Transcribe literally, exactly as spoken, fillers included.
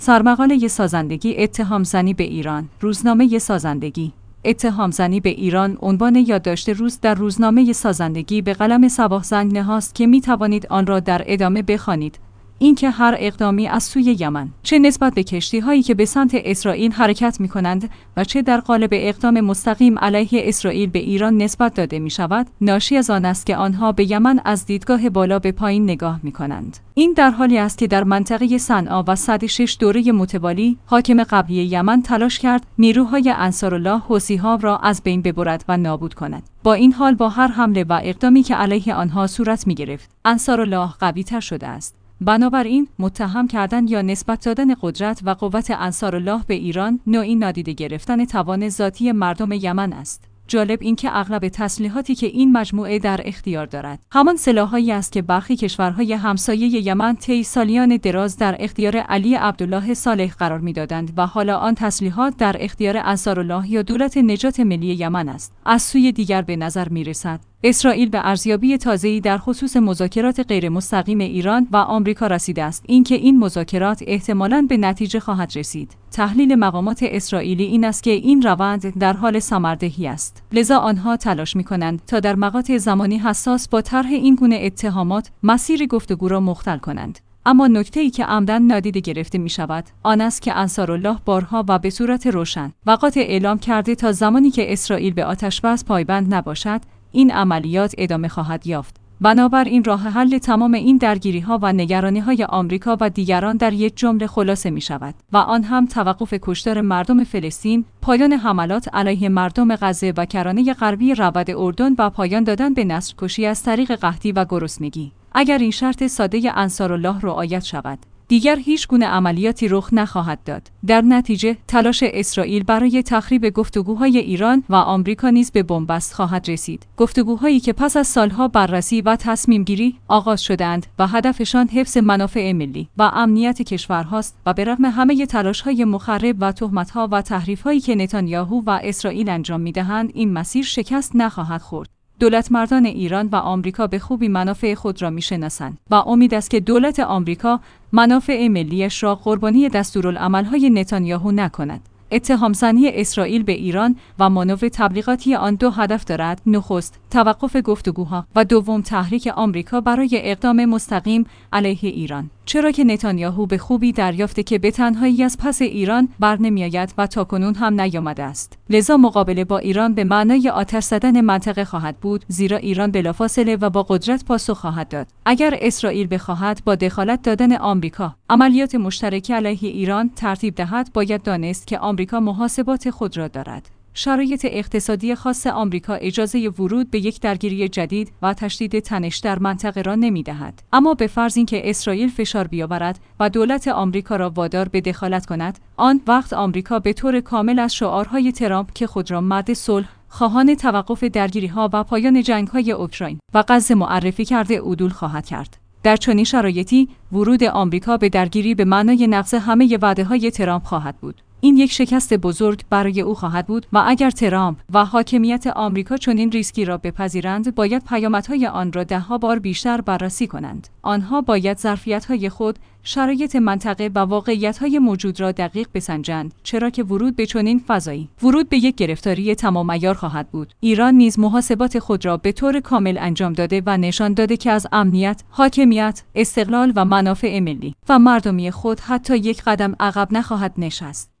سرمقاله سازندگی اتهام زنی به ایران. روزنامه سازندگی. اتهام زنی به ایران عنوان یادداشت روز در روزنامه سازندگی به قلم صباح زنگ نهاست که می توانید آن را در ادامه بخوانید. اینکه هر اقدامی از سوی یمن، چه نسبت به کشتی‌هایی که به سمت اسرائیل حرکت می‌کنند و چه در قالب اقدام مستقیم علیه اسرائیل به ایران نسبت داده می‌شود، ناشی از آن است که آنها به یمن از دیدگاه بالا به پایین نگاه می‌کنند. این در حالی است که در منطقه صنعا و صد و شش دوره متوالی حاکم قبلی یمن تلاش کرد نیروهای انصارالله حوثی‌ها را از بین ببرد و نابود کند. با این حال با هر حمله و اقدامی که علیه آنها صورت می‌گرفت، انصارالله قوی‌تر شده است. بنابراین متهم کردن یا نسبت دادن قدرت و قوت انصارالله به ایران نوعی نادیده گرفتن توان ذاتی مردم یمن است. جالب این که اغلب تسلیحاتی که این مجموعه در اختیار دارد همان سلاح‌هایی است که برخی کشورهای همسایه یمن طی سالیان دراز در اختیار علی عبدالله صالح قرار می‌دادند و حالا آن تسلیحات در اختیار انصارالله یا دولت نجات ملی یمن است. از سوی دیگر به نظر می‌رسد اسرائیل به ارزیابی تازه‌ای در خصوص مذاکرات غیر مستقیم ایران و آمریکا رسیده است، اینکه این مذاکرات احتمالاً به نتیجه خواهد رسید. تحلیل مقامات اسرائیلی این است که این روند در حال ثمردهی است، لذا آنها تلاش می‌کنند تا در مقاطع زمانی حساس با طرح این گونه اتهامات مسیر گفتگو را مختل کنند. اما نکته‌ای که عمدن نادیده گرفته می‌شود آن است که انصارالله بارها و به صورت روشن و قاطع اعلام کرده تا زمانی که اسرائیل به آتش‌بس پایبند نباشد، این عملیات ادامه خواهد یافت. بنابراین راه حل تمام این درگیری‌ها و نگرانی‌های آمریکا و دیگران در یک جمله خلاصه می‌شود و آن هم توقف کشتار مردم فلسطین، پایان حملات علیه مردم غزه و کرانه غربی ربد اردن و پایان دادن به نسل‌کشی از طریق قحطی و گرسنگی. اگر این شرط ساده انصارالله رعایت شود، دیگر هیچ گونه عملیاتی رخ نخواهد داد. در نتیجه تلاش اسرائیل برای تخریب گفتگوهای ایران و آمریکا نیز به بنبست خواهد رسید. گفتگوهایی که پس از سالها بررسی و تصمیم گیری آغاز شدند و هدفشان حفظ منافع ملی و امنیت کشورهاست و به رغم همه تلاش‌های مخرب و تهمت‌ها و تحریف‌هایی که نتانیاهو و اسرائیل انجام می‌دهند، این مسیر شکست نخواهد خورد. دولت مردان ایران و آمریکا به خوبی منافع خود را می‌شناسند و امید است که دولت آمریکا منافع ملیش را قربانی دستورالعمل‌های نتانیاهو نکند. اتهام زنی اسرائیل به ایران و مانور تبلیغاتی آن دو هدف دارد: نخست توقف گفتگوها و دوم تحریک آمریکا برای اقدام مستقیم علیه ایران. چرا که نتانیاهو به خوبی دریافته که به تنهایی از پس ایران برنمیآید و تاکنون هم نیامده است. لذا مقابله با ایران به معنای آتش زدن منطقه خواهد بود، زیرا ایران بلافاصله و با قدرت پاسخ خواهد داد. اگر اسرائیل بخواهد با دخالت دادن آمریکا عملیات مشترک علیه ایران ترتیب دهد، باید دانست که آمریکا محاسبات خود را دارد. شرایط اقتصادی خاص آمریکا اجازه ورود به یک درگیری جدید و تشدید تنش در منطقه را نمی‌دهد. اما به فرض اینکه اسرائیل فشار بیاورد و دولت آمریکا را وادار به دخالت کند، آن وقت آمریکا به طور کامل از شعارهای ترامپ که خود را مرد صلح، خواهان توقف درگیری‌ها و پایان جنگ‌های اوکراین و غزه معرفی کرده عدول خواهد کرد. در چنین شرایطی ورود آمریکا به درگیری به معنای نقض همه وعده‌های ترامپ خواهد بود. این یک شکست بزرگ برای او خواهد بود و اگر ترامپ و حاکمیت آمریکا چنین ریسکی را بپذیرند، باید پیامدهای آن را ده‌ها بار بیشتر بررسی کنند. آنها باید ظرفیت‌های خود، شرایط منطقه و واقعیت‌های موجود را دقیق بسنجند، چرا که ورود به چنین فضایی، ورود به یک گرفتاری تمام عیار خواهد بود. ایران نیز محاسبات خود را به طور کامل انجام داده و نشان داده که از امنیت، حاکمیت، استقلال و منافع ملی و مردمی خود حتی یک قدم عقب نخواهد نشست.